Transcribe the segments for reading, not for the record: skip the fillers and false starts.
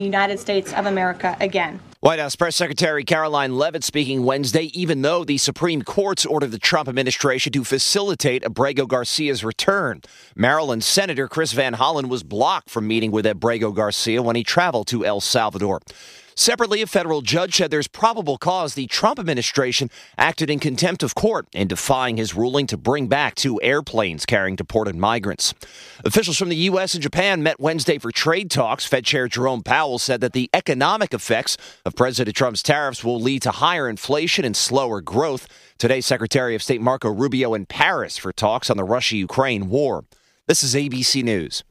United States of America again. White House Press Secretary Caroline Leavitt speaking Wednesday, even though the Supreme Court's ordered the Trump administration to facilitate Abrego Garcia's return. Maryland Senator Chris Van Hollen was blocked from meeting with Abrego Garcia when he traveled to El Salvador. Separately, a federal judge said there's probable cause the Trump administration acted in contempt of court in defying his ruling to bring back 2 airplanes carrying deported migrants. Officials from the U.S. and Japan met Wednesday for trade talks. Fed Chair Jerome Powell said that the economic effects of President Trump's tariffs will lead to higher inflation and slower growth. Today, Secretary of State Marco Rubio in Paris for talks on the Russia-Ukraine war. This is ABC News.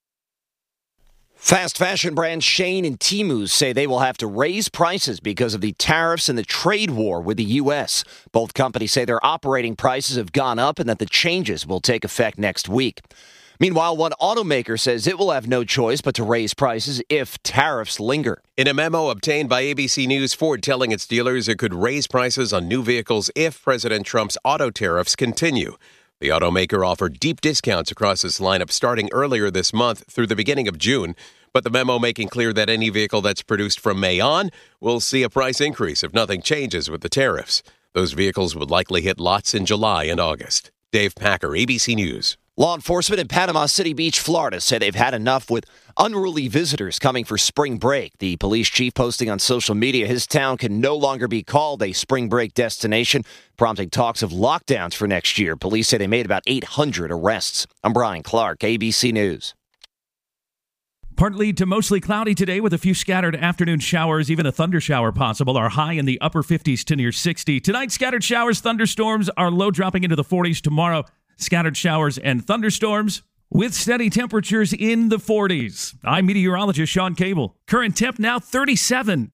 Fast fashion brands Shein and Temu say they will have to raise prices because of the tariffs and the trade war with the U.S. Both companies say their operating prices have gone up and that the changes will take effect next week. Meanwhile, one automaker says it will have no choice but to raise prices if tariffs linger. In a memo obtained by ABC News, Ford telling its dealers it could raise prices on new vehicles if President Trump's auto tariffs continue. The automaker offered deep discounts across its lineup starting earlier this month through the beginning of June, but the memo making clear that any vehicle that's produced from May on will see a price increase if nothing changes with the tariffs. Those vehicles would likely hit lots in July and August. Dave Packer, ABC News. Law enforcement in Panama City Beach, Florida, say they've had enough with unruly visitors coming for spring break. The police chief posting on social media his town can no longer be called a spring break destination, prompting talks of lockdowns for next year. Police say they made about 800 arrests. I'm Brian Clark, ABC News. Partly to mostly cloudy today with a few scattered afternoon showers, even a thunder shower possible. Our high in the upper 50s to near 60. Tonight, scattered showers, thunderstorms, our low dropping into the 40s. Tomorrow, scattered showers and thunderstorms with steady temperatures in the 40s. I'm meteorologist Sean Cable. Current temp now 37.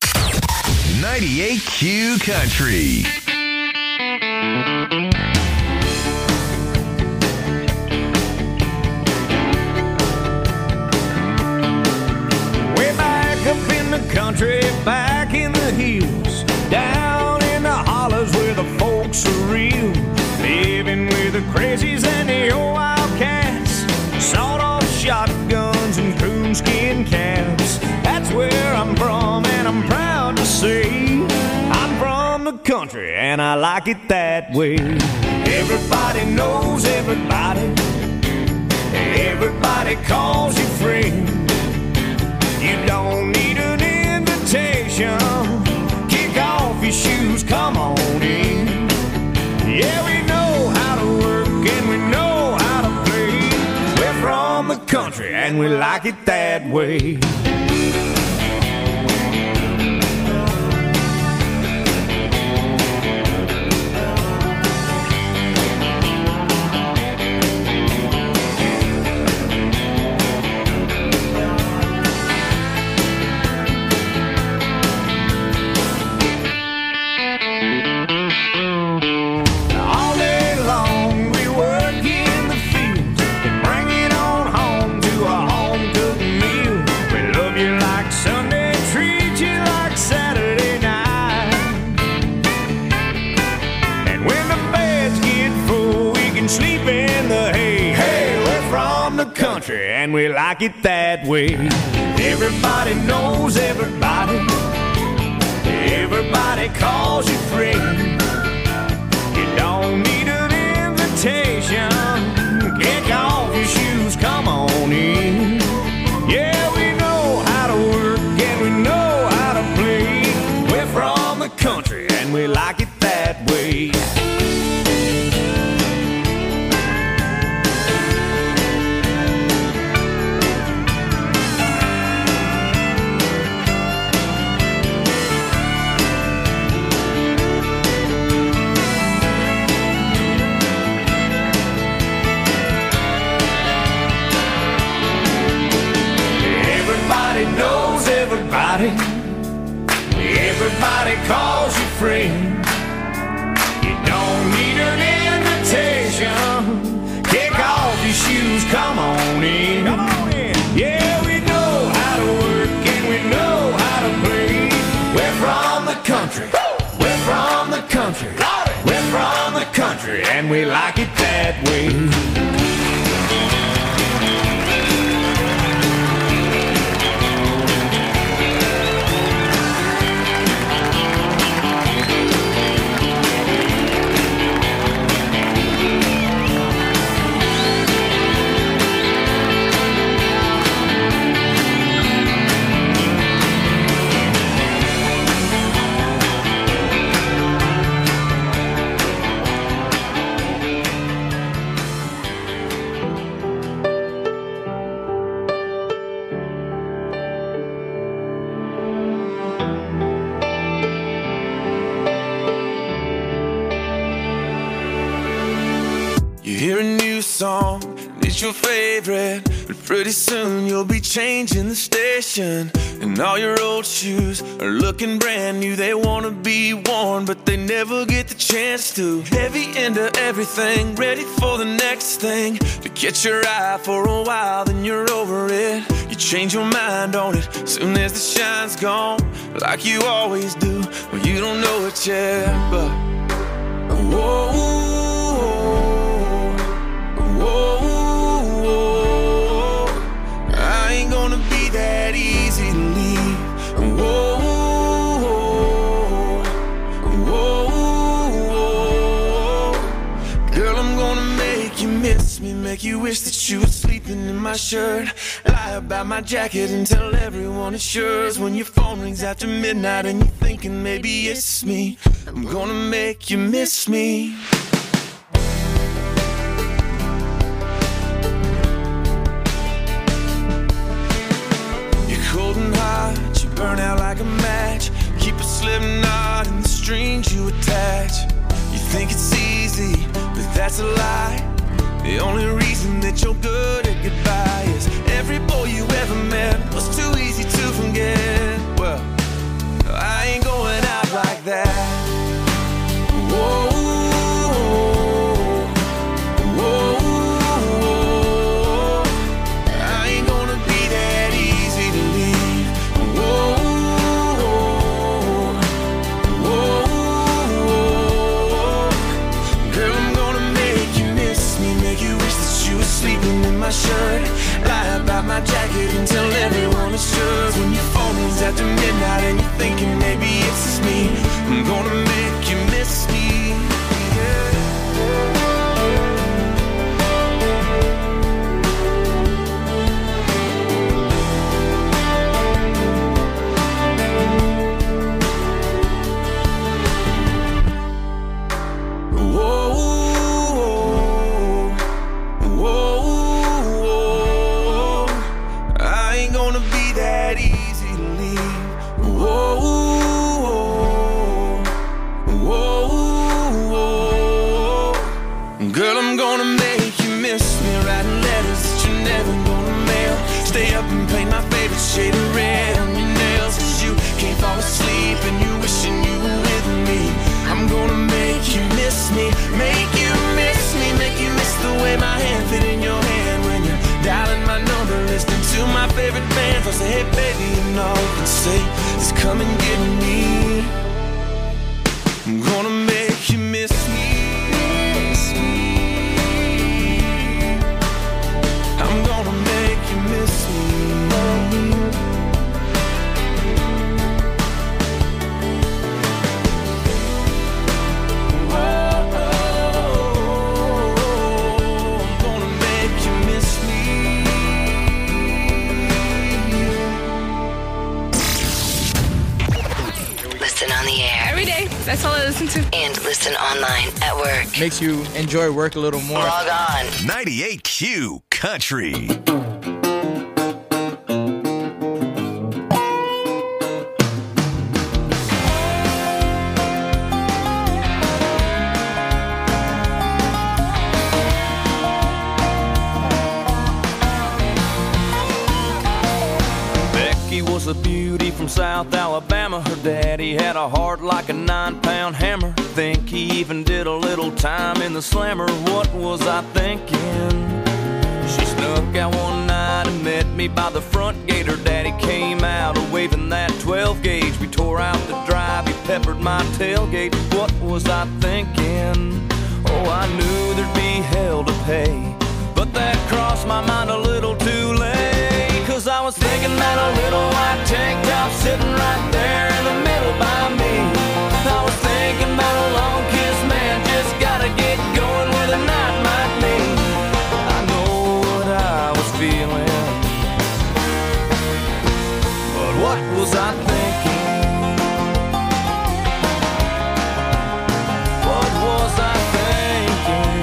98Q Country. Country, back in the hills, down in the hollers where the folks are real, living with the crazies and the old wildcats, sawed-off shotguns and coonskin caps. That's where I'm from, and I'm proud to say I'm from the country, and I like it that way. Everybody knows everybody, everybody calls you friend. You don't need an invitation. Kick off your shoes, come on in. Yeah, we know how to work and we know how to play. We're from the country and we like it that way. And we like it that way. Everybody knows everybody, everybody calls you friend. You don't need an invitation. Kick off your shoes, come on in. Yeah, we know how to work and we know how to play. We're from the country and we like it that way. Everybody calls you friend. You don't need an invitation. Kick off your shoes, come on in. Come on in. Yeah, we know how to work and we know how to play. We're from the country. We're from the country. We're from the country and we like it that way. ain't your favorite, but pretty soon you'll be changing the station. And all your old shoes are looking brand new. They wanna be worn, but they never get the chance to. Heavy into everything, ready for the next thing. To catch your eye for a while, then you're over it. You change your mind on it soon as the shine's gone, like you always do. Well, you don't know it yet, but whoa, whoa, whoa, I ain't gonna be that easy to leave. Whoa, whoa, whoa, girl, I'm gonna make you miss me, make you wish that you were sleeping in my shirt. Lie about my jacket and tell everyone it's yours. When your phone rings after midnight and you're thinking maybe it's me, I'm gonna make you miss me. You're cold and hot, you burn out like a match. Keep a slip knot in the strings you attach. You think it's easy, but that's a lie. The only reason that you're good at goodbye is every boy you ever met was too easy to forget. Well, I ain't going out like that. Whoa, whoa, whoa, I ain't gonna be that easy to leave. Whoa, whoa, girl, I'm gonna make you miss me, make you wish that you were sleeping in my shirt. Lie about my jacket and tell everyone it's yours. When your phone rings after midnight and you're thinking maybe it's just me, I'm gonna make you miss me. Girl, I'm gonna make you miss me, writing letters that you're never gonna mail. Stay up and paint my favorite shade of red on your nails, 'cause you can't fall asleep and you wishing you were with me. I'm gonna make you miss me, make you miss me, make you miss the way my hand fit in your hand when you're dialing my number, listening to my favorite band. I'll say, hey baby, and all you can say is come and get me. I'm gonna make you miss me. I'm gonna make you miss me. Whoa, I'm gonna make you miss me. Listen on the air. Every day. That's all I listen to. And listen online at work. Makes you enjoy work a little more. Log on. 98Q Country. Becky was a beauty from South Alabama. Her daddy had a heart like a 9-pound hammer. Think he even did a little time in the slammer. What was I thinking? She snuck out one night and met me by the front gate. Her daddy came out waving that 12 gauge. We tore out the drive, he peppered my tailgate. What was I thinking? Oh, I knew there'd be hell to pay, but that crossed my mind a little too late. 'Cause I was thinking that a little white tank top sitting right there in the middle by me. I was thinking about a long kiss, man, just gotta get going where the night might lead. I know what I was feeling, but what was I thinking? What was I thinking?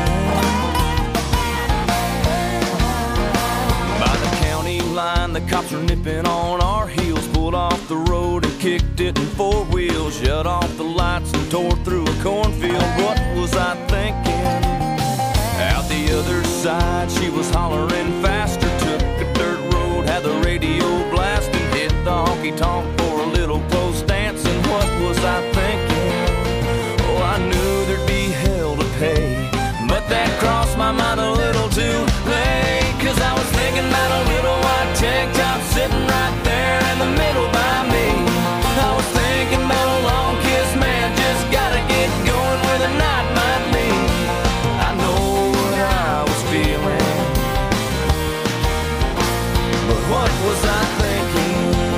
By the county line, the cops were nipping on our heels. Pulled off the road and kicked it in 4 wheels. Shut off the lights and tore through a cornfield. What was I thinking? Out the other side ride, she was hollering faster. Took a dirt road, had the radio blasting. Hit the honky-tonk for a little close dance. And what was I thinking? Oh, I knew there'd be hell to pay, but that crossed my mind a little too late. 'Cause I was thinking about a little white tank top sitting right there in the middle by me. I was thinking about a long kiss, man, just gotta get going where the night might lead. I know what I was feeling, but what was I thinking?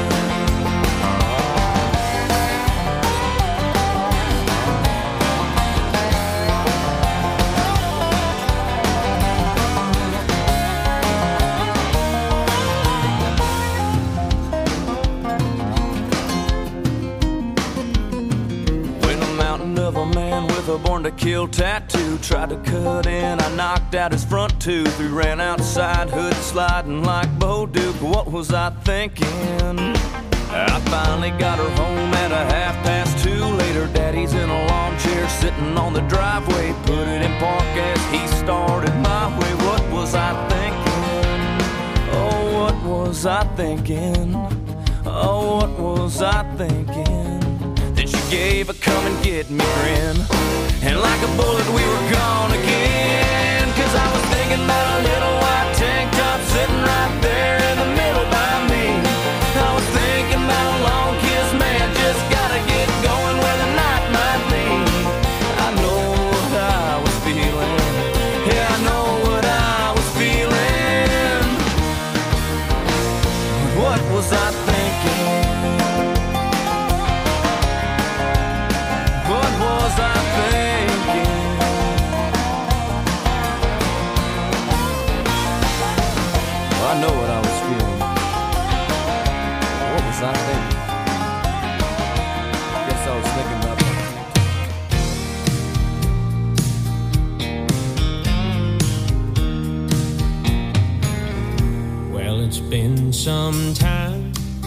A born-to-kill tattoo tried to cut in, I knocked out his front tooth. We ran outside, hood sliding like Bo Duke. What was I thinking? I finally got her home at a 2:30. Later, Daddy's in a lawn chair sitting on the driveway. Put it in park as he started my way. What was I thinking? Oh, what was I thinking? Oh, what was I thinking? Then she gave a come and get me grin, and like a bullet we were gone again. 'Cause I was thinking about a little white tank top sitting right there in the middle by me. I was thinking about a long kiss, man, just gotta get going where the night might lead. I know what I was feeling, yeah, I know what I was feeling. What was I thinking? What was I thinking? Well, I know what I was feeling. What was I thinking? I guess I was thinking about that. Well, it's been some time.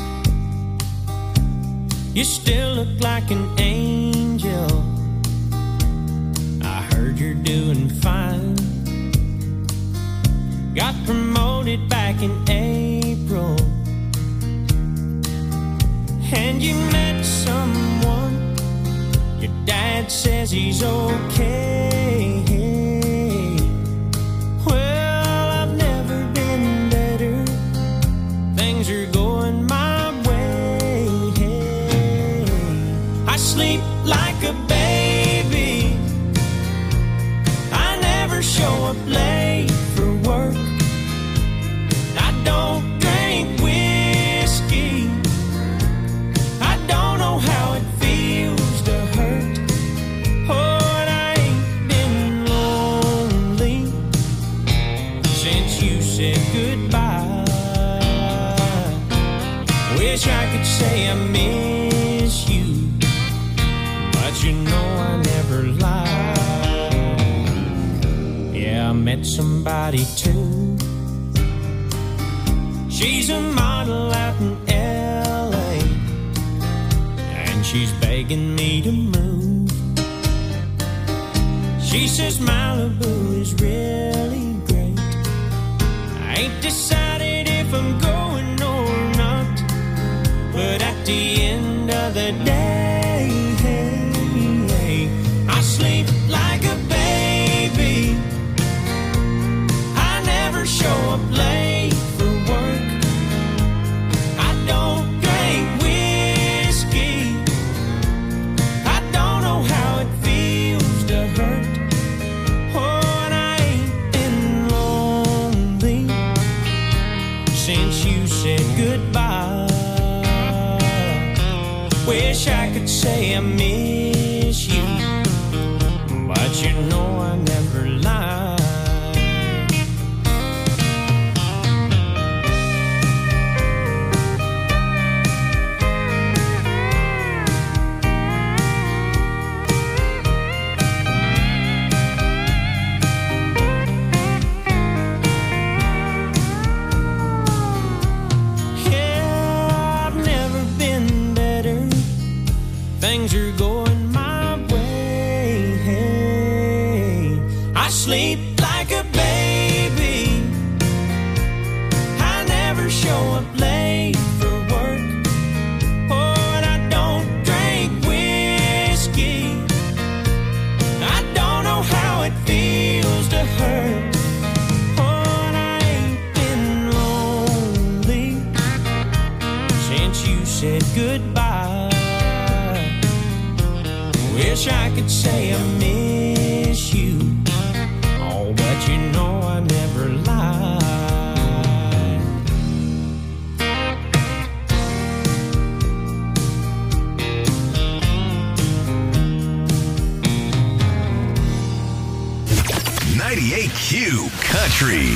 You still look like an angel. I heard you're doing fine. Got promoted back in April, and you met someone. Your dad says he's okay. Well, I've never been better. Things are going my way. I sleep like a baby. I never show up late for work. I don't drink whiskey. I don't know how it feels to hurt. Oh, and I ain't been lonely since you said goodbye. Wish I could say I miss you, but you know I never lie. Yeah, I met somebody too. She's a model out in LA, and she's begging me to move. She says Malibu is really great. I ain't decided if I'm going or not, but at the end of the day, I sleep like a baby. I never show up late for work. I don't drink whiskey. I don't know how it feels to hurt. Oh, and I ain't been lonely since you said goodbye. Wish I could say I miss you, but you know I never lie. Things are going my way. goodbye. Wish I could say I miss you. Oh, but you know I never lied. 98Q Country.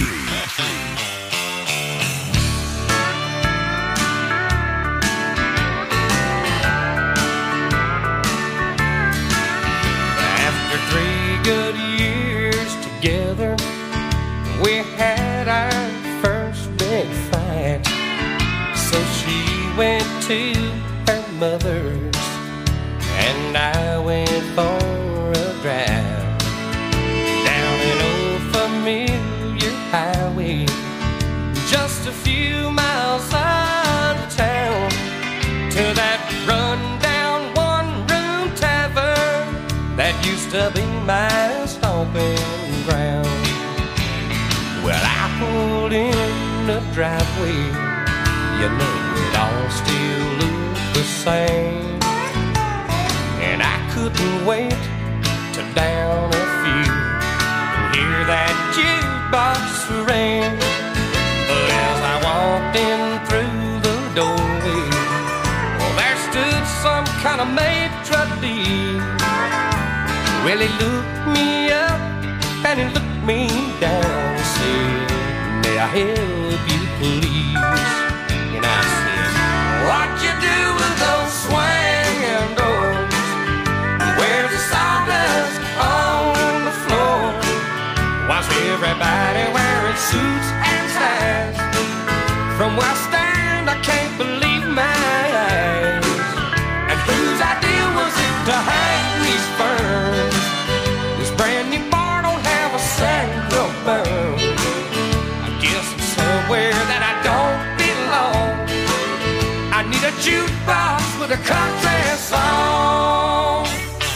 After 3 good years together, we had our first big fight. So she went to her mother's, and I went for a drive down an old familiar highway, just a few miles out of town, to that run-down one-room tavern that used to be my stomping ground. Well, I pulled in the driveway, you know it all still looked the same, and I couldn't wait to down a few and hear that jukebox ring. But as I walked in through the doorway, well, there stood some kind of maitre d'. Well, he looked me up and he looked me down and said, "May I help you, please?" And I said, "What you do with those swinging doors? Where's the sawdust on the floor? Why's everybody wearing suits and ties? From where I stand, I can't believe my eyes. And whose idea was it to hang these ferns? This brand new bar don't have a single burn. I guess I'm somewhere that I don't belong. I need a jukebox with a country song."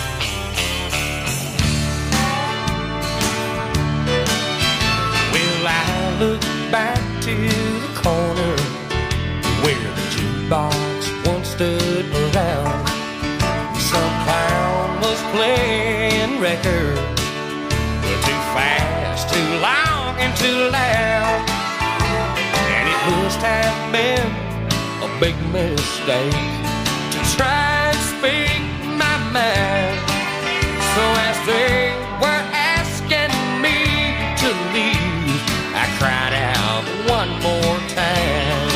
Well, I look back to the corner where the jukebox once stood around. Some clown was playing records, too fast, too long, and too loud. And it must have been a big mistake to try and speak my mind. So as they were asking me to leave, I cried out one more time,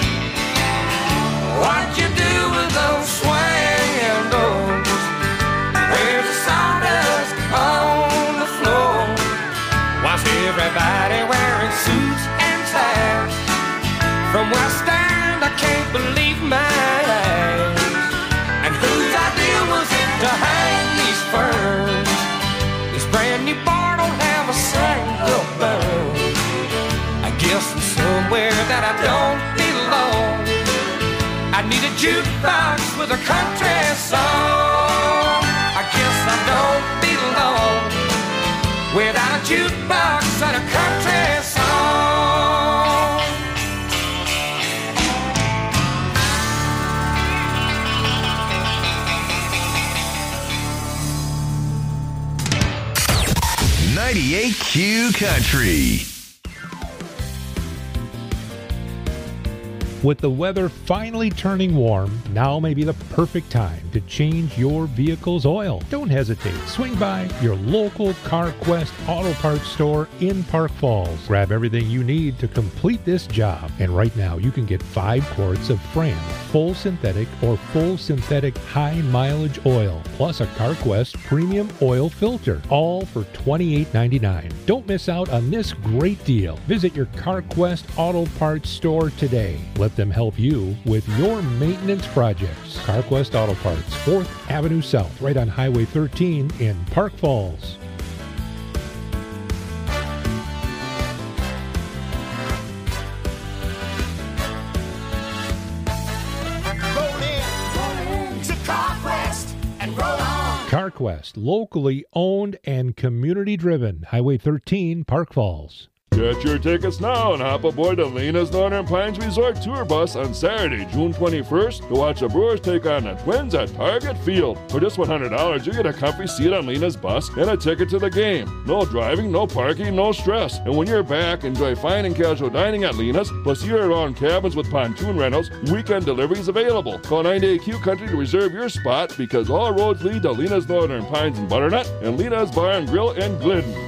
"What you do with those swinging doors? Where's the sawdust on the floor? Why's everybody wearing suits and ties? From where I stand, I can't believe my eyes. And whose idea was it to hang these ferns? This brand new bar don't have a single burn. I guess I'm somewhere that I don't belong. I need a jukebox with a country song. I guess I don't belong without a jukebox and a country song." .98Q Country. With the weather finally turning warm, now may be the perfect time to change your vehicle's oil. Don't hesitate. Swing by your local CarQuest Auto Parts store in Park Falls. Grab everything you need to complete this job. And right now, you can get 5 quarts of Fram full synthetic or full synthetic high mileage oil, plus a CarQuest premium oil filter, all for $28.99. Don't miss out on this great deal. Visit your CarQuest Auto Parts store today. Let them help you with your maintenance projects. CarQuest Auto Parts, 4th Avenue South, right on Highway 13 in Park Falls. CarQuest, locally owned and community driven. Highway 13, Park Falls. Get your tickets now and hop aboard the Lena's Northern Pines Resort Tour Bus on Saturday, June 21st to watch the Brewers take on the Twins at Target Field. For just $100, you get a comfy seat on Lena's bus and a ticket to the game. No driving, no parking, no stress. And when you're back, enjoy fine and casual dining at Lena's, plus year-round cabins with pontoon rentals, weekend deliveries available. Call 98Q Country to reserve your spot because all roads lead to Lena's Northern Pines in Butternut and Lena's Bar and Grill in Glidden.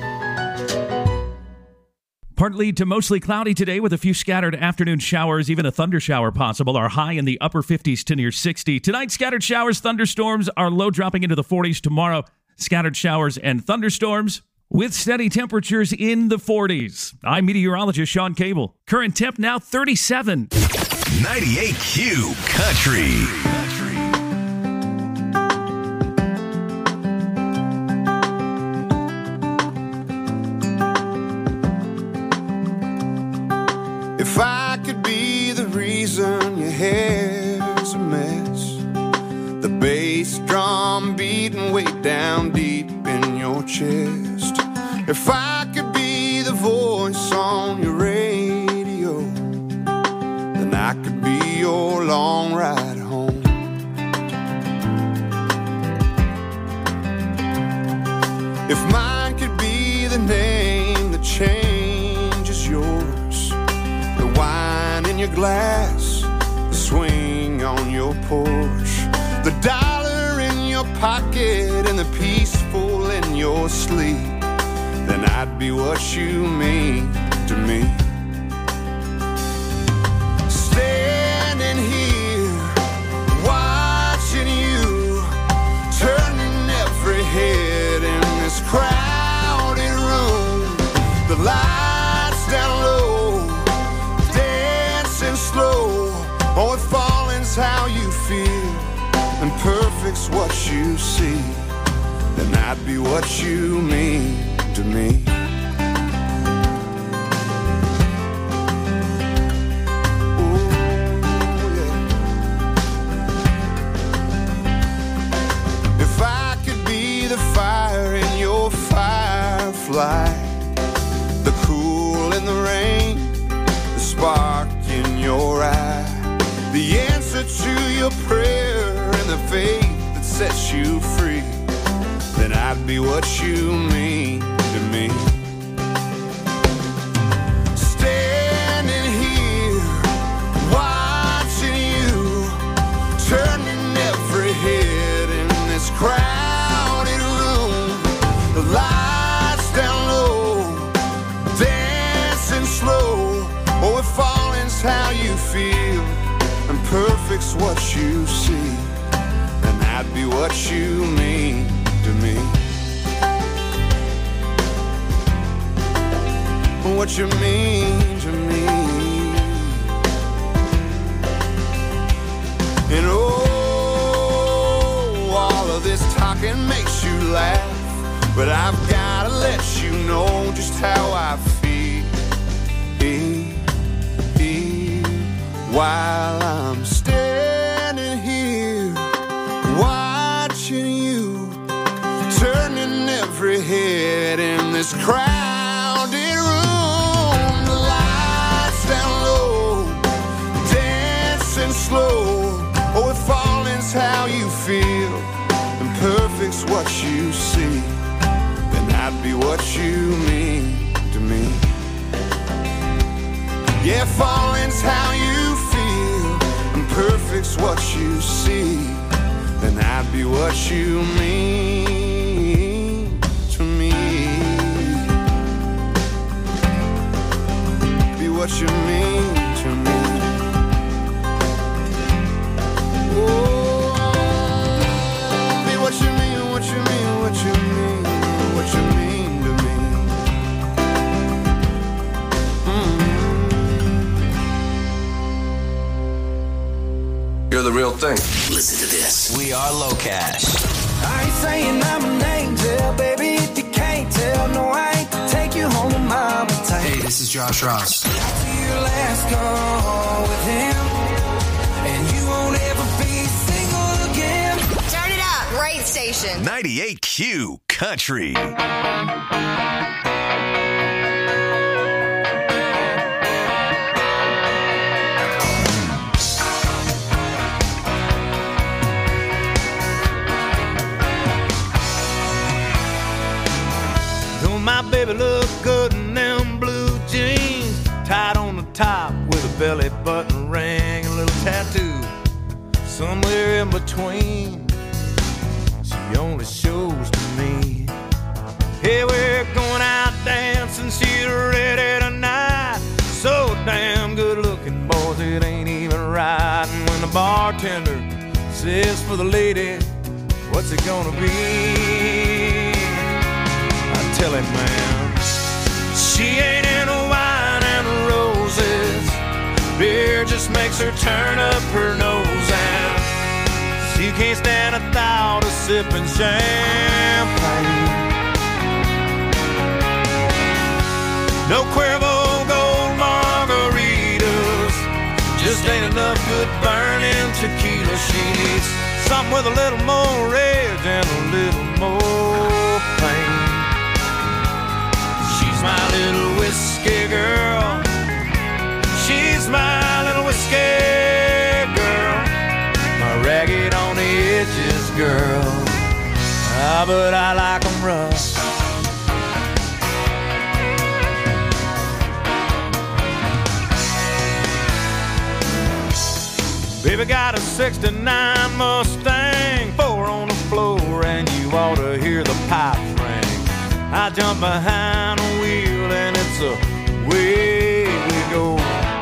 Partly to mostly cloudy today with a few scattered afternoon showers, even a thunder shower possible. Our high in the upper 50s to near 60. Tonight, scattered showers, thunderstorms, our low dropping into the 40s. Tomorrow, scattered showers and thunderstorms with steady temperatures in the 40s. I'm meteorologist Sean Cable. Current temp now 37. 98Q Country. If I could be the reason your hair's a mess, the bass drum beating way down deep in your chest. If I could be the voice on your radio, then I could be your long ride home. If mine could be the name that changes yours, the wine in your glass, the swing on your porch, the dollar in your pocket and the peaceful in your sleep, then I'd be what you mean to me. Standing here, watching you, turning every head in this crowded room, the lights down low, slow. Oh, if falling's how you feel and perfect's what you see, then I'd be what you mean to me. Ooh, yeah. If I could be the fire in your firefly, the cool in the rain, the spark in your eye, the answer to your prayer and the faith that sets you free, then I'd be what you mean to me. Standing here, watching you, turning every head in this crowded room, the lights down low, dancing slow. Oh, if falling's how you feel and perfect's what you see, then I'd be what you mean to me. What you mean to me. And oh, all of this talking makes you laugh, but I've gotta let you know just how I feel. While I'm standing here, watching you, turning every head in this crowded room, the lights down low, dancing slow. Oh, if falling's how you feel and perfect's what you see, then I'd be what you mean to me. Yeah, falling's how you feel and perfect's what you see, then I'd be what you mean to me. Be what you mean to me. Oh, be what you mean, what you mean, what you mean, what you mean to me. You're the real thing. Listen to this. We are Low Cash. I ain't saying I'm an angel, baby, if you can't tell. No, I ain't to take you home to mama tight. Hey, this is Josh Ross. After your last call with him, and you won't ever be single again. Turn it up. Right station. 98Q Country. somewhere in between. She only shows to me. Hey, we're going out dancing, she's ready tonight. So damn good looking, boys, it ain't even right. And when the bartender says for the lady, what's it gonna be? I tell him, man, she ain't into wine and roses. Beer just makes her turn up her nose, and she can't stand the thought of sipping champagne. No Cuervo Gold margaritas, just ain't enough good burning tequila. She needs something with a little more edge and a little more pain. She's my little whiskey girl. She's my little whiskey girl. My ragged on the edges girl. Ah, but I like 'em rough. Baby got a 69 Mustang, 4 on the floor, and you ought to hear the pipes ring. I jump behind the wheel and it's away we go.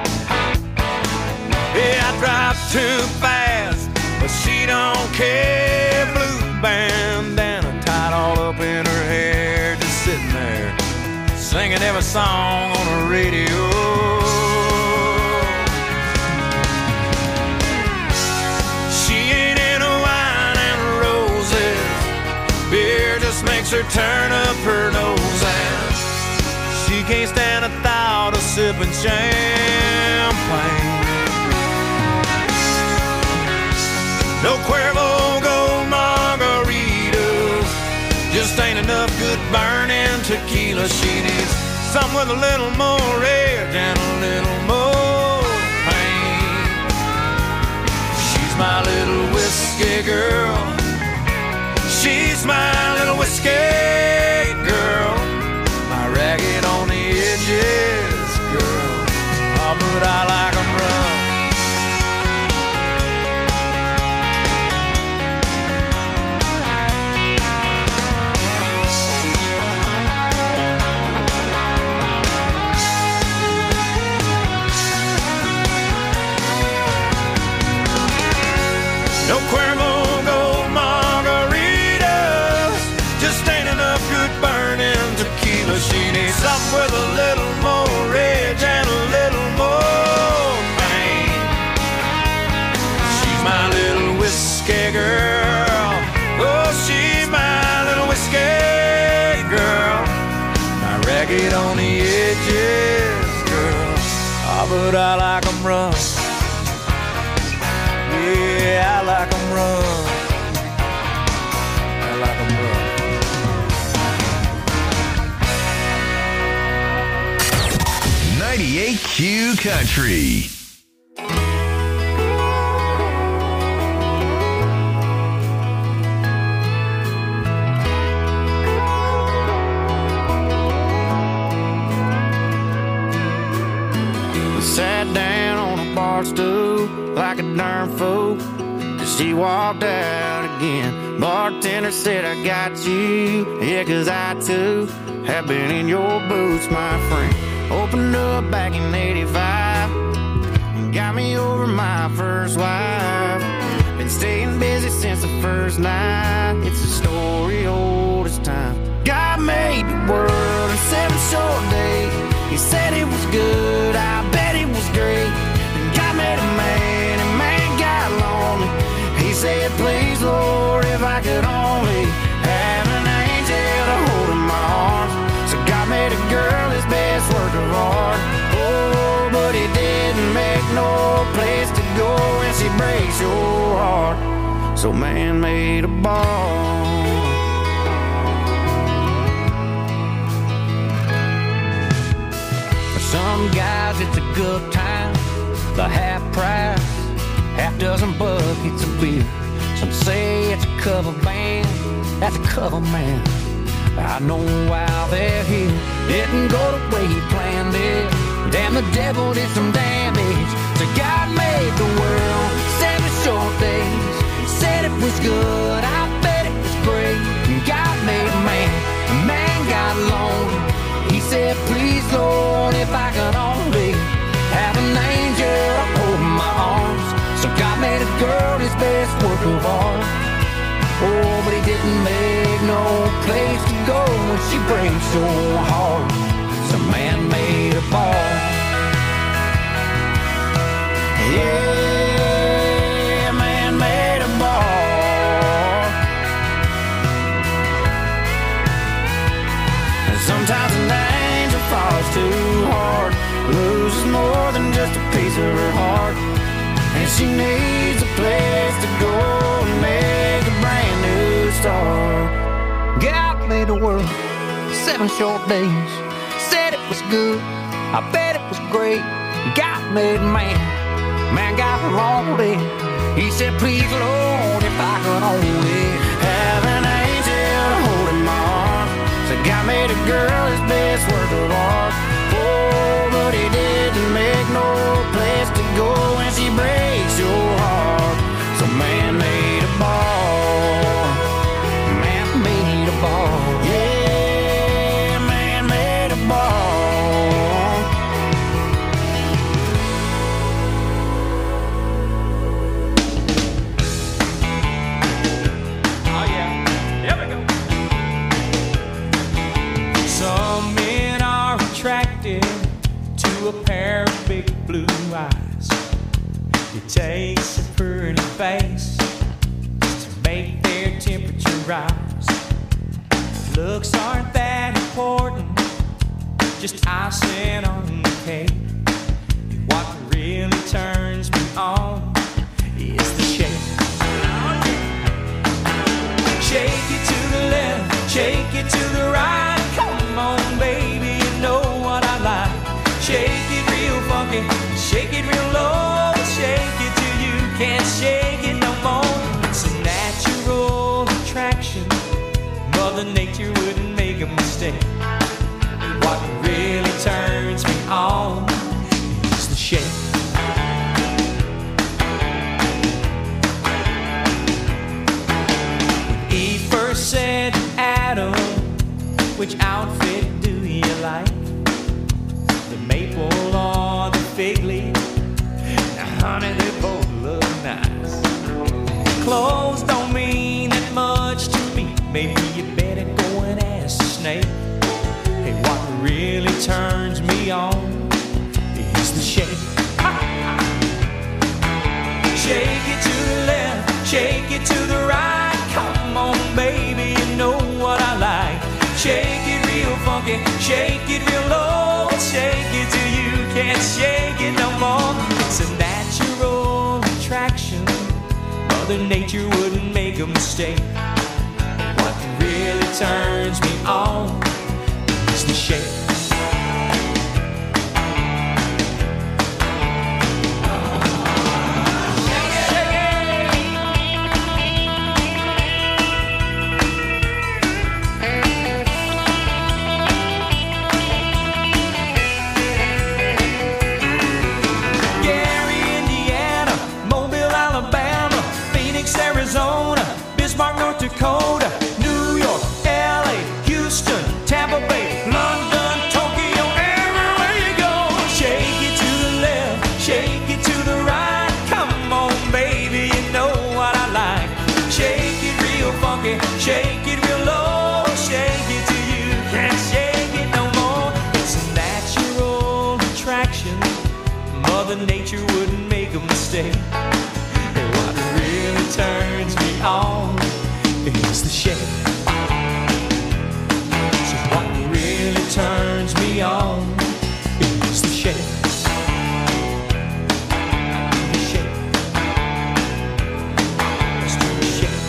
Yeah, I drive too fast, but she don't care. Blue bandana tied all up in her hair, just sitting there, singing every song on the radio. Makes her turn up her nose, and she can't stand the thought of sipping champagne. No Cuervo Gold margaritas, just ain't enough good burning tequila. She needs something with a little more edge and a little more pain. She's my little whiskey girl. She's my little whiskey girl, my ragged on the edges girl. Oh, but I like 'em rough. No Cuervo Gold margaritas, just ain't enough good burning tequila. She needs something with a little more edge and a little more pain. She's my little whiskey girl. Oh, she's my little whiskey girl, my ragged on the edges girl. Oh, but I like 'em rough. Yeah, I like 'em rough. I like 'em rough. 98Q Country. We sat down on a bar stool like a darn fool, 'cause she walked out again. Bartender said, I got you, yeah, 'cause I too have been in your boots, my friend. Opened up back in 85 and got me over my first wife. Been staying busy since the first night. It's a story old as time. God made the world in 7 short days. He said it was good, I bet it was great. And God made a man, and man got lonely. He said, please, Lord, if I could only have an angel to hold in my arms. So God made a girl his best work of art. Oh, but he didn't make no place to go when she breaks your heart. So man made a bar. Some guys it's a good time, the half price, half dozen buckets of beer. Some say it's a cover band, that's a cover man. I know why they're here. Didn't go the way he planned it. Damn, the devil did some damage. So God made the world 7 short days. best work of art. Oh, but he didn't make no place to go when she breaks so hard. Some man made a bar. Yeah, man made a bar. And sometimes an angel falls too hard, loses more than just a piece of her heart, and she needs a place to go and make a brand new start. God made the world 7 short days, said it was good, I bet it was great. God made man, man got wrong it. He said, please Lord, if I could only have an angel holding my arm. So God made a girl his best work of art. Oh, but he didn't make no place to go when she breaks your heart. So man made a ball, man made a ball. Yeah, man made a ball. Oh yeah, here we go. Some men are attracted to a pair of big blue eyes. It takes a pretty face to make their temperature rise. Looks aren't that important, just icing on the cake. What really turns me on is the shake. Shake it to the left, shake it to the right. Come on, baby, you know what I like. Shake it real funky, shake it real low. Shake it till you can't shake it no more. It's a natural attraction, Mother Nature wouldn't make a mistake. What really turns me on is the shake. When Eve first said to Adam, which outfit do you like? The maple or the fig leaf? Now honey, they both look nice. Clothes don't mean that much to me. Maybe you better go and ask the snake. Hey, what really turns me on is the shake. Shake it to the left, shake it to the right. Come on, baby, you know what I like. Shake it real funky, shake it real low. Shake it till you can't shake it no more. It's a natural attraction, Mother Nature wouldn't make a mistake. What really turns me on is the shake. Arizona, Bismarck, North Dakota, New York, LA, Houston, Tampa Bay, London, Tokyo, everywhere you go. Shake it to the left, shake it to the right. Come on, baby, you know what I like. Shake it real funky, shake it real low. Shake it till you can't shake it no more. It's a natural attraction, Mother Nature wouldn't make a mistake. Really turns me on is the shake. So what really turns me on is the shake. The shake. Let's do the shake.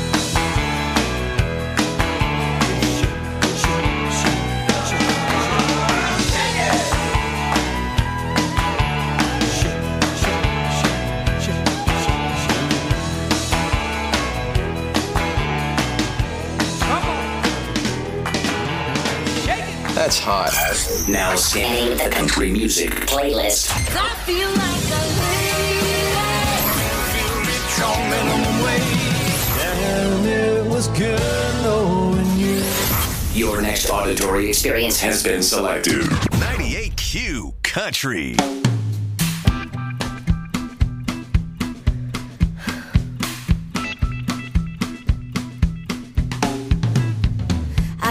That's hot. Now scanning the country music playlist. I feel like a lady. And it was good knowing you. Your next auditory experience has been selected. 98Q Country.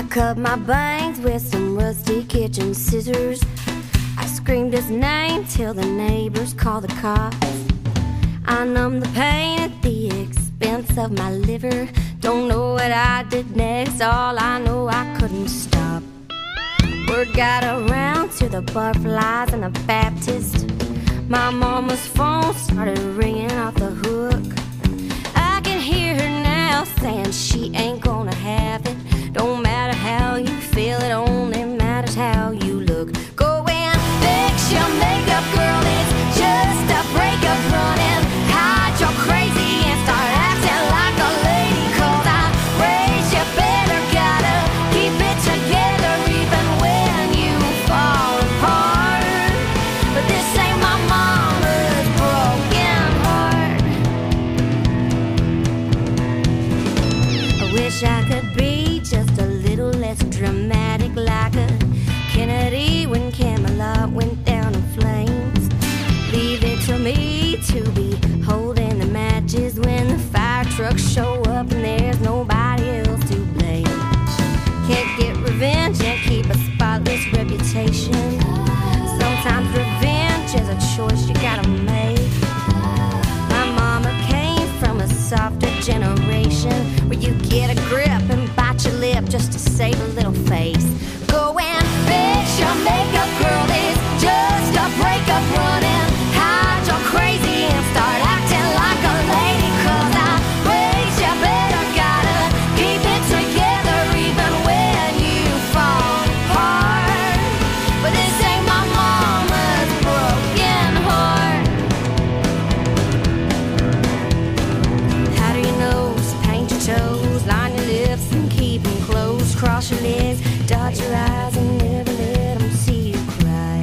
cut my bangs with some rusty kitchen scissors. I screamed his name till the neighbors called the cops. I numbed the pain at the expense of my liver. Don't know what I did next, all I know I couldn't stop. Word got around to the Barflies and the Baptist. My mama's phone started ringing off the hook. I can hear her now saying she ain't gonna have it. Don't matter how you feel, it only matters how you look. Go and fix your makeup, girl, it's just a breakup. Run and hide your crazy and start acting like a lady. 'Cause I raised you better, gotta keep it together even when you fall apart. But this ain't my mama's broken heart. I wish I could be just a little less dramatic, like a Kennedy when Camelot went down in flames. Leave it to me to be holding the matches when the fire trucks show up and there's nobody else to blame. Can't get revenge and keep a spotless reputation. Sometimes revenge is a choice you gotta make. My mama came from a softer generation where you get a grip and bite your lip just to save a little face. Go and fix your makeup, girl, it's just a breakup. Run and hide your crazy and start acting like a lady. 'Cause I raised you better, gotta keep it together even when you fall apart. But this ain't my mama's broken heart. How do you know? Just paint your toes, line your lips and keep them closed. Cross your legs, dot your eyes and never let them see you cry.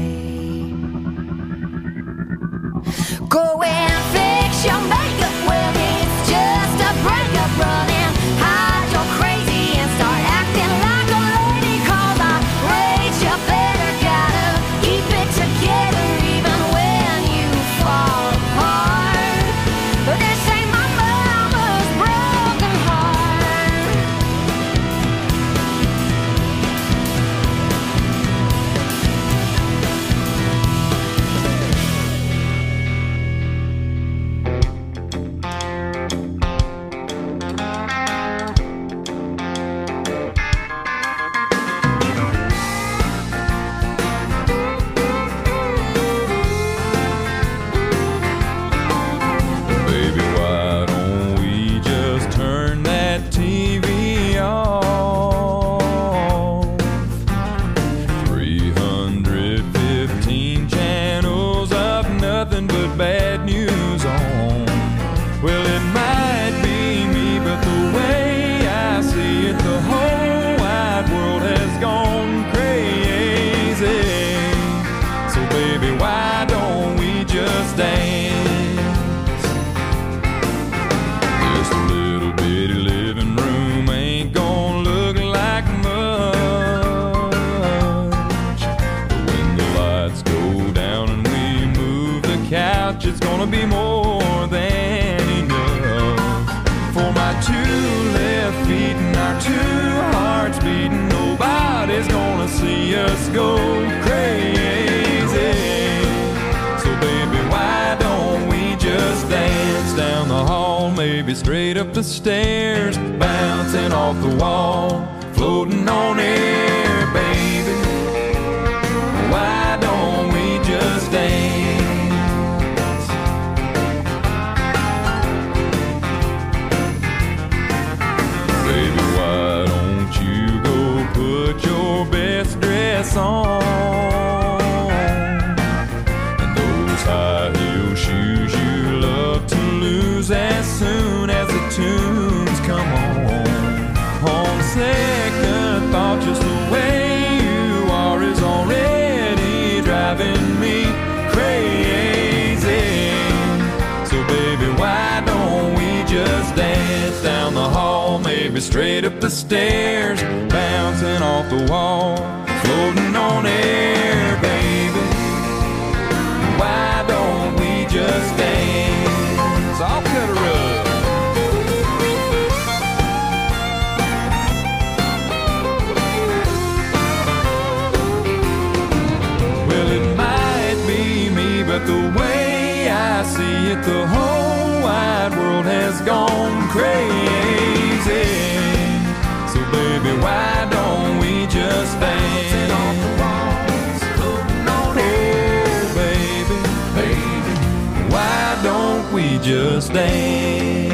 Go and fix your makeup, well it's just a breakup. Run and hide your crazy and start acting like a lady. 'Cause I raised you better, gotta keep it together even when you fall apart. But this ain't my mama's broken heart. Baby, why don't we just turn that TV off? 315 channels of nothing but bad news on. Well, it might be me, but the way I see it, the whole wide world has gone crazy. So baby, why don't we just dance? Just a little bitty living room ain't gonna look like much. But when the lights go down and we move the couch, it's gonna be more than enough. For my two left feet and our two hearts beating, nobody's gonna see us go crazy. So baby, why don't we just dance down the hall, maybe straight up the stairs, bouncing off the wall, floating on air, baby. Why don't we just dance? Baby, why don't you go put your best dress on and those high heel shoes you love to lose as soon as the tunes come on. On second thought, just the way you are is already driving me crazy. So baby, why don't we just dance down the hall, maybe straight up the stairs, bouncing off the wall, floating on air, baby. Why don't we just dance? I'll cut her up. first dance.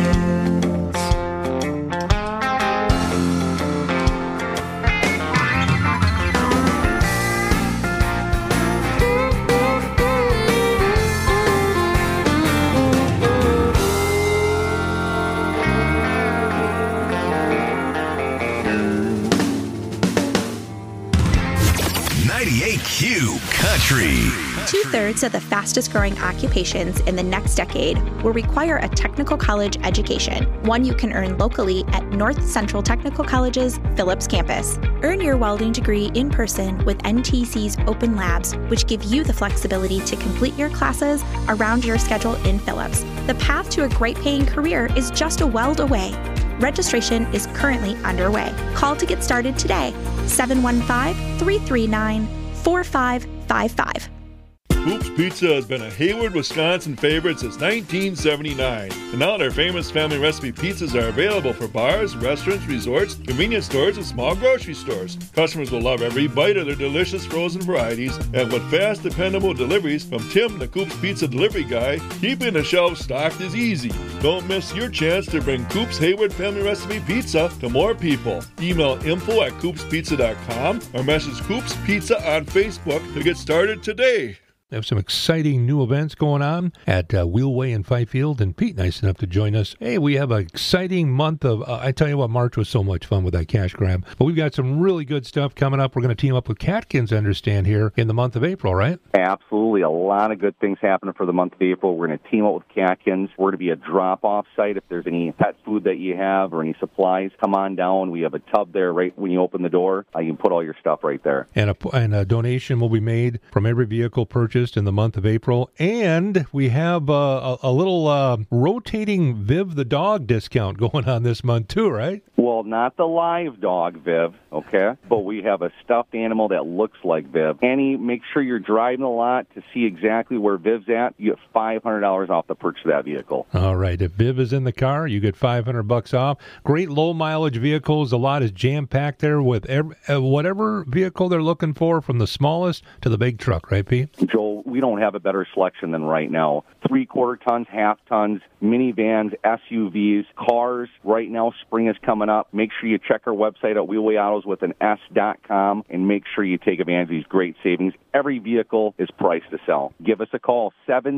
98Q Country. 2/3 of the fastest growing occupations in the next decade will require a technical college education, one you can earn locally at North Central Technical College's Phillips campus. Earn your welding degree in person with NTC's open labs, which give you the flexibility to complete your classes around your schedule in Phillips. The path to a great paying career is just a weld away. Registration is currently underway. Call to get started today. 715-339-4555. Coop's Pizza has been a Hayward, Wisconsin favorite since 1979. And now their famous family recipe pizzas are available for bars, restaurants, resorts, convenience stores, and small grocery stores. Customers will love every bite of their delicious frozen varieties, and with fast, dependable deliveries from Tim, the Coop's Pizza delivery guy, keeping the shelves stocked is easy. Don't miss your chance to bring Coop's Hayward family recipe pizza to more people. Email info@coopspizza.com or message Coop's Pizza on Facebook to get started today. We have some exciting new events going on at Wheelway in Fifield, and Pete, nice enough to join us. Hey, we have an exciting month of, I tell you what, March was so much fun with that cash grab, but we've got some really good stuff coming up. We're going to team up with Catkins, I understand, here in the month of April, right? Absolutely. A lot of good things happening for the month of April. We're going to team up with Catkins. We're going to be a drop-off site. If there's any pet food that you have or any supplies, come on down. We have a tub there right when you open the door. You can put all your stuff right there. And a donation will be made from every vehicle purchased in the month of April, and we have a little rotating Viv the dog discount going on this month too, right? Well, not the live dog, Viv, okay? But we have a stuffed animal that looks like Viv. Annie, make sure you're driving a lot to see exactly where Viv's at. You get $500 off the purchase of that vehicle. All right. If Viv is in the car, you get $500 off. Great low-mileage vehicles. A lot is jam-packed there with whatever vehicle they're looking for, from the smallest to the big truck, right, Pete? Joel, we don't have a better selection than right now. 3/4 tons, half tons, minivans, SUVs, cars. Right now, spring is coming up. Make sure you check our website at Wheelway Autos with an S.com and make sure you take advantage of these great savings. Every vehicle is priced to sell. Give us a call,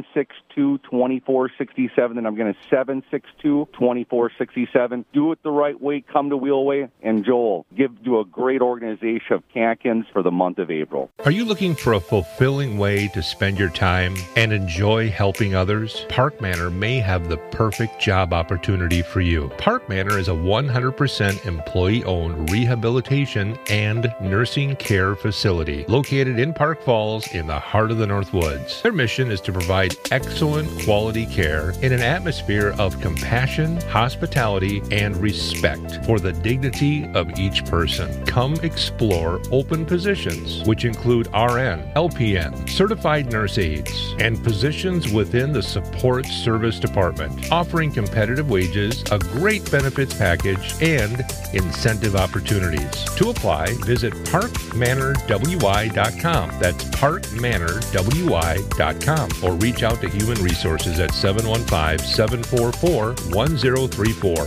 762-2467, and I'm going to 762-2467. Do it the right way. Come to Wheelway. And Joel, do a great organization of Catkins for the month of April. Are you looking for a fulfilling way to spend your time and enjoy helping others? Park Manor may have the perfect job opportunity for you. Park Manor is a 100% employee-owned rehabilitation and nursing care facility located in Park Falls in the heart of the North Woods. Their mission is to provide excellent quality care in an atmosphere of compassion, hospitality, and respect for the dignity of each person. Come explore open positions, which include RN, LPN, certified nurse aides, and positions within the support service department, offering competitive wages, a great benefits package, and incentive opportunities. To apply, visit parkmanorwy.com. That's parkmanorwy.com, or reach out to Human Resources at 715-744-1034.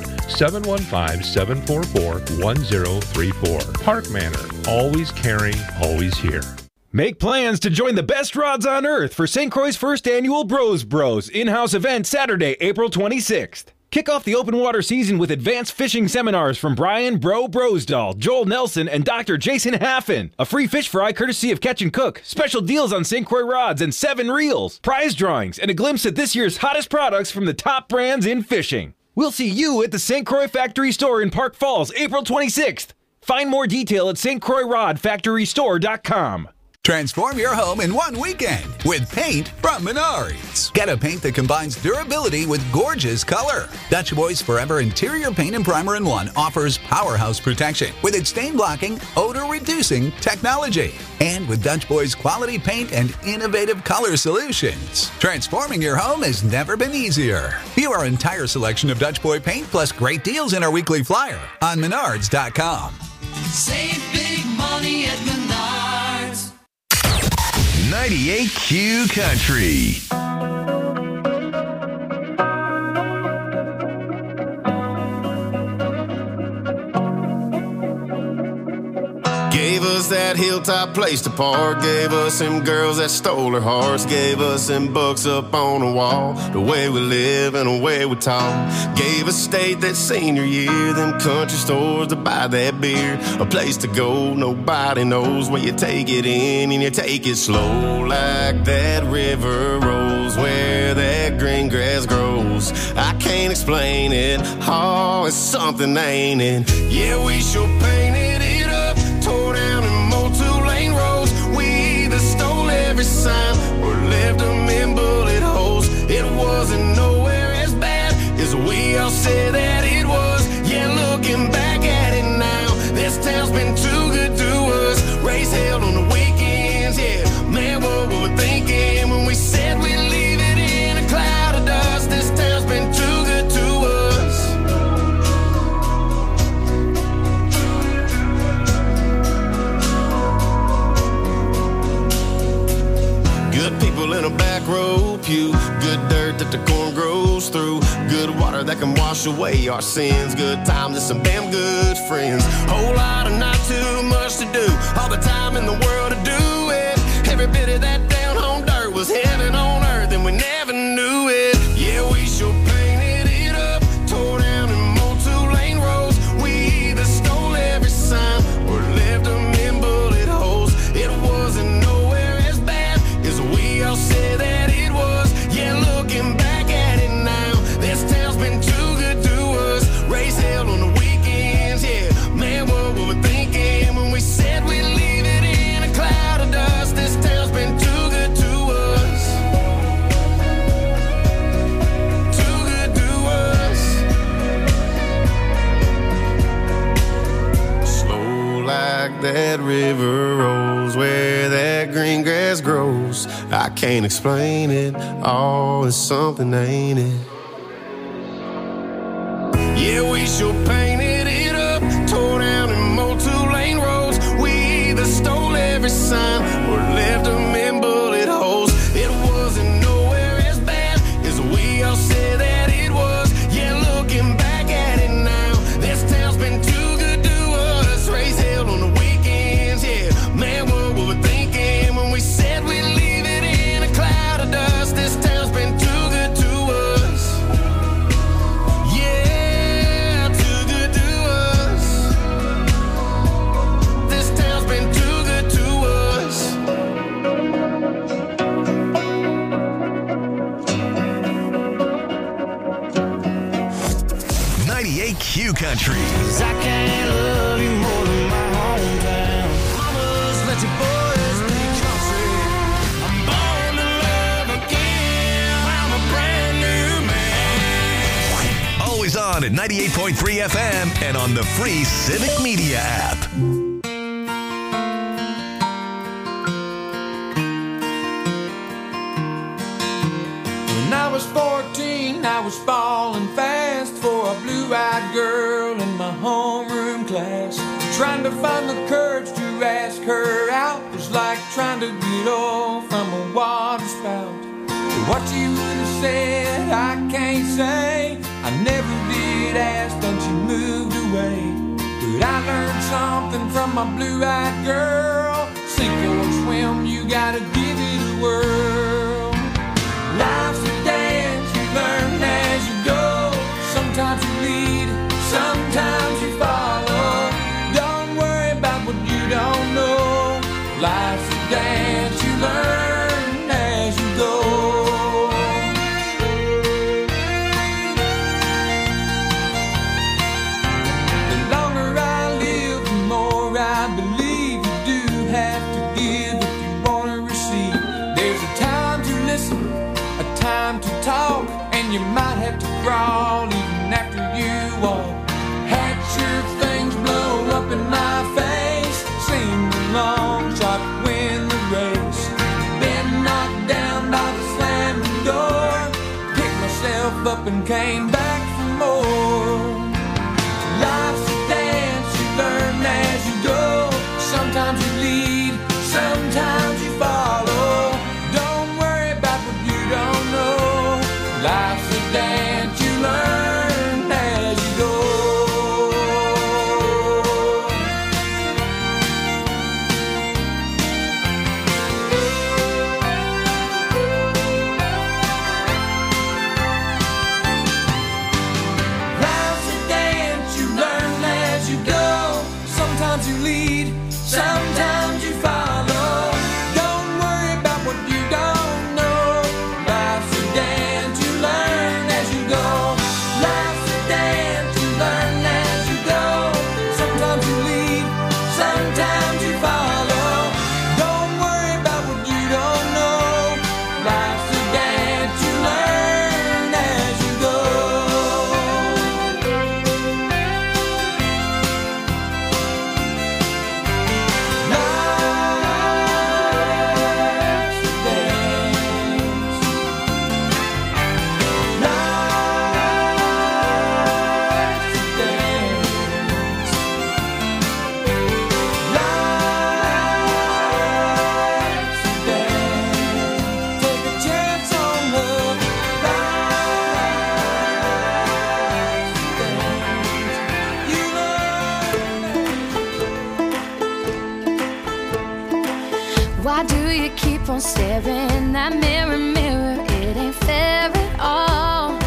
715-744-1034. Park Manor, always caring, always here. Make plans to join the best rods on earth for St. Croix's first annual Bros in-house event Saturday, April 26th. Kick off the open water season with advanced fishing seminars from Brian Brosdahl, Joel Nelson, and Dr. Jason Haffen. A free fish fry courtesy of Catch and Cook. Special deals on St. Croix rods and 7 reels. Prize drawings and a glimpse at this year's hottest products from the top brands in fishing. We'll see you at the St. Croix Factory Store in Park Falls, April 26th. Find more detail at stcroixrodfactorystore.com. Transform your home in one weekend with paint from Menards. Get a paint that combines durability with gorgeous color. Dutch Boys Forever Interior Paint and Primer in One offers powerhouse protection with its stain-blocking, odor-reducing technology. And with Dutch Boys quality paint and innovative color solutions, transforming your home has never been easier. View our entire selection of Dutch Boy paint plus great deals in our weekly flyer on Menards.com. Save big money at Menards. 98Q Country. Gave us that hilltop place to park. Gave us them girls that stole our hearts. Gave us them books up on the wall. The way we live and the way we talk. Gave us state that senior year. Them country stores to buy that beer. A place to go, nobody knows where you take it in and you take it slow. Like that river rolls where that green grass grows. I can't explain it. Oh, it's something, ain't it? Yeah, we sure painted it up. Tore down and mowed 2-lane roads. We either stole every sign or left them in bullet holes. It wasn't nowhere as bad as we all said that it was. Yeah, looking back at it now, this town's been too good to us. Race held on the weekends, yeah. Man, what were we thinking when we said we'd leave it in a cloud of dust? This town's been too good to us. Good people in a back row pew. Good dirt that the corn grows through. Good water that can wash away our sins. Good times and some damn good friends. Whole lot of not too much to do. All the time in the world to do it. Every bit of that down home dirt was heaven on earth and we never knew it. Yeah, we sure painted it up. Tore down and mowed 2-lane roads. We either stole every sign or left them in bullet holes. It wasn't nowhere as bad as we all said that it was. Yeah, looking back at it now, this town's been too good to us. Race held on the weekends, yeah. Man, what were we thinking when we said we'd leave it in a cloud of dust? This town's been too good to us. Too good to us. Slow like that river rolls where that green grass grows. I can't explain it. Oh, it's something, ain't it? Yeah, we sure painted it up. Tore down and mowed 2-lane roads. We either stole every sign or left them in bullet holes. It wasn't nowhere as bad as we all said that it was. Yeah, looking back at it now, this town's been too good to us. Race held on the weekends, yeah. Man, what were we thinking when we said we'd leave it in a cloud of dust? This town's been too good to us. Yeah, too good to us. This town's been too good to us. 98 Q Country. I can't love you more than my hometown. Mamas, let your boys be country. I'm born to love again. I'm a brand new man. Always on at 98.3 FM and on the free Civic Media app. When I was 14, I was falling fast for a blue-eyed girl in my homeroom class. Trying to find the courage to ask her out was like trying to get oil from a water spout. What you would have said, I can't say. I never did ask, then she moved away. But I learned something from my blue-eyed girl. Sink or swim, you gotta give it a whirl. Life's a dance, you learn as you go. Sometimes you lead, sometimes you follow. Don't worry about what you don't know. Life's a dance, you learn as you go. The longer I live, the more I believe you do have to give if you want to receive. There's a time to listen, a time to talk, and you might have to crawl even after you walk. Had sure things blow up in my face, seemed a long shot to win the race. Been knocked down by the slamming door, picked myself up and came back for more. Life's a dance, you learn as you go. Sometimes you lead, sometimes you follow. Don't worry about what you don't know. Life's a dance, you learn as you go. Why do you keep on staring? That mirror, mirror, it ain't fair at all.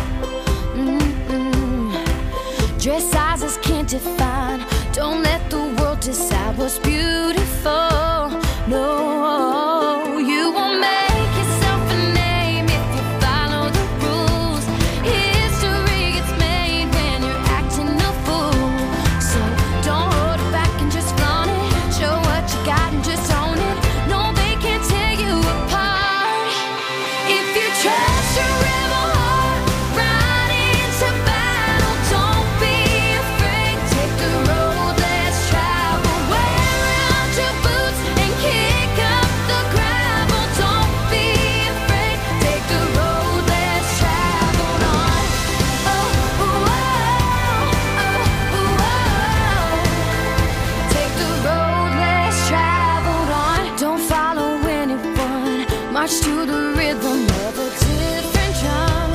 Dress sizes can't define. Don't let the world decide what's beautiful. No, you won't make yourself a name if you follow the rules. History gets made when you're acting a fool. So don't hold it back and just flaunt it. Show what you got and just own it. No, they can't tear you apart. If you trust your rebel heart right into battle, don't be afraid. Take the road less traveled. Wear out your boots and kick up the gravel. Don't be afraid. Take the road less traveled on. Take the road less traveled on. Don't follow anyone. March to the rhythm of a different drum.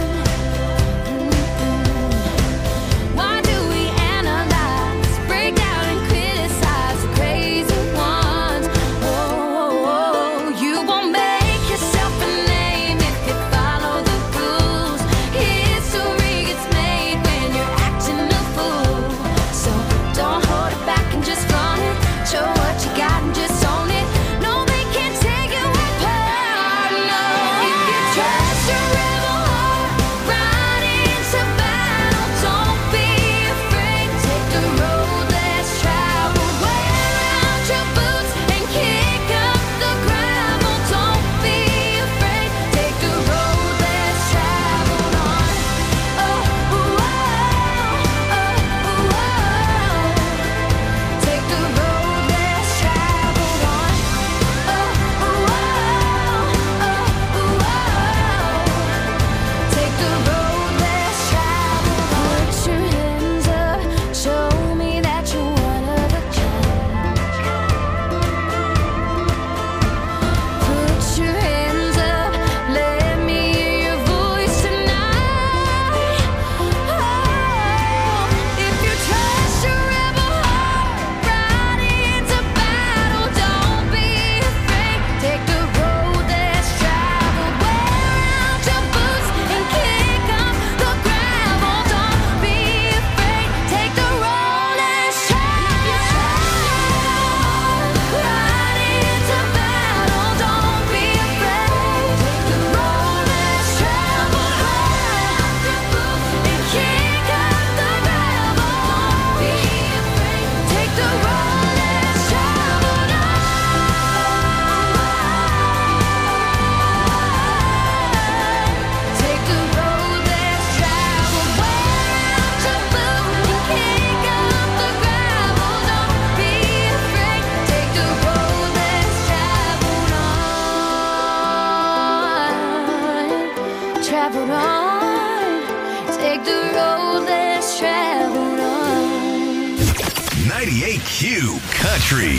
Why do we analyze, break down and criticize the crazy ones? Oh, you won't make yourself a name if you follow the rules. History gets made when you're acting a fool. So don't hold it back and just flaunt it. Show what you got and just own it. No, they can't take you apart. No, if you trust your rebel heart right into battle, don't be afraid. Take the road less traveled. Wear out your boots and kick up the gravel. Don't be afraid. Take the road less traveled on. Take the road less traveled on. Take the road less traveled on. Put your hands up, show me that you're one of a kind. Put your hands up, let me hear your voice tonight. If you trust your rebel heart right into battle, don't be afraid. Take the road less traveled. Wear out your boots and kick up the gravel. Don't be afraid. Take the road less traveled. Right into battle. Don't be afraid. Take the road less traveled. Wear out your boots and kick up the gravel. Don't be afraid. Take the road less traveled. Take the road less traveled. Wear out your boots and kick up the gravel. Don't be afraid. Take the road less traveled on. Traveled on. Take the road less traveled on. 98Q Country.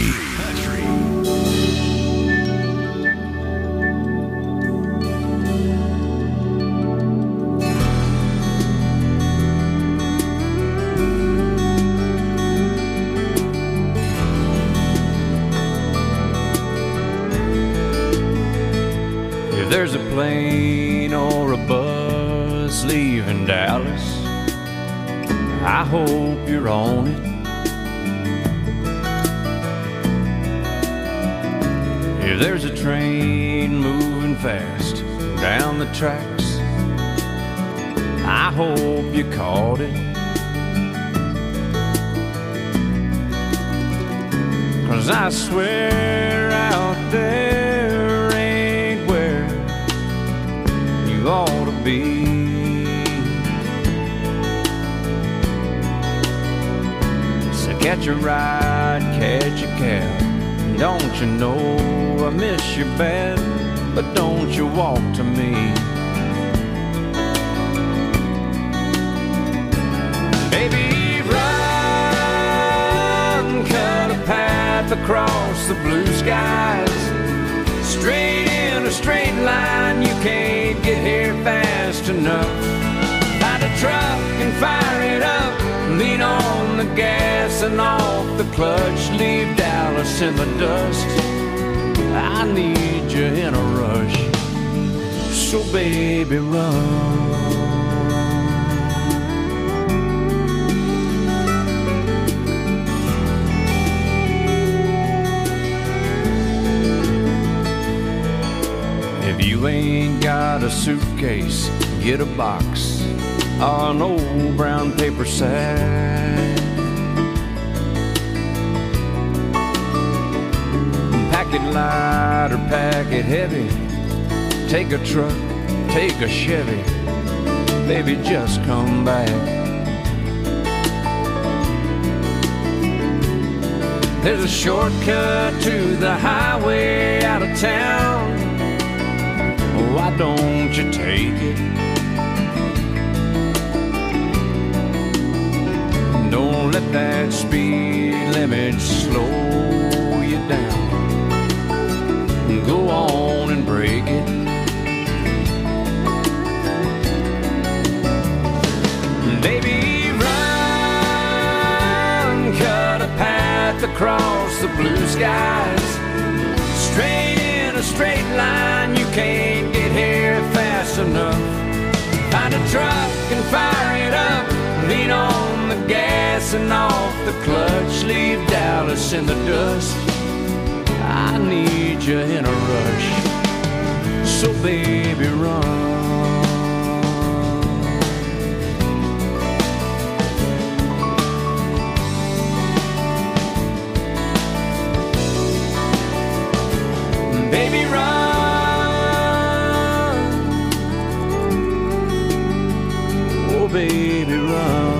If there's a plane or a bus leaving Dallas, I hope you're on it. If there's a train moving fast down the tracks, I hope you caught it. 'Cause I swear out there ain't where you ought to be. So catch a ride, catch a cab. Don't you know I miss you bad, but don't you walk to me. Baby, run, cut a path across the blue skies. Straight in a straight line, you can't get here fast enough. Find a truck and fire it up, lean on the gas and off the clutch. Leave Dallas in the dust, I need you in a rush. So baby, run. If you ain't got a suitcase, get a box or an old brown paper sack. Pack it light or pack it heavy. Take a truck, take a Chevy. Baby, just come back. There's a shortcut to the highway out of town. Why don't you take it? Don't let that speed limit slow you down. Go on and break it. Baby, run, cut a path across the blue skies. Straight in a straight line, you can't get here fast enough. Find a truck and fire it up. Lean on the gas and off the clutch. Leave Dallas in the dust. I need you in a rush. So baby, run. Baby, run. Oh, baby, run.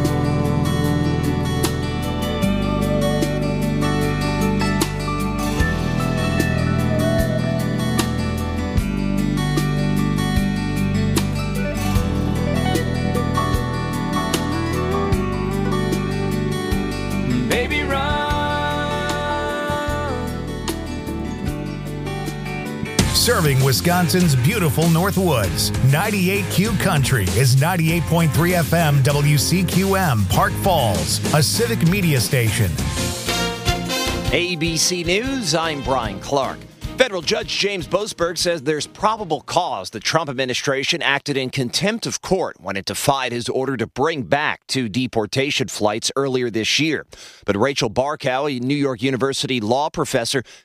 Baby, run. Serving Wisconsin's beautiful Northwoods. 98Q Country is 98.3 FM WCQM, Park Falls, a civic media station. ABC News, I'm Brian Clark. Federal Judge James Boasberg says there's probable cause the Trump administration acted in contempt of court when it defied his order to bring back 2 deportation flights earlier this year. But Rachel Barkow, a New York University law professor,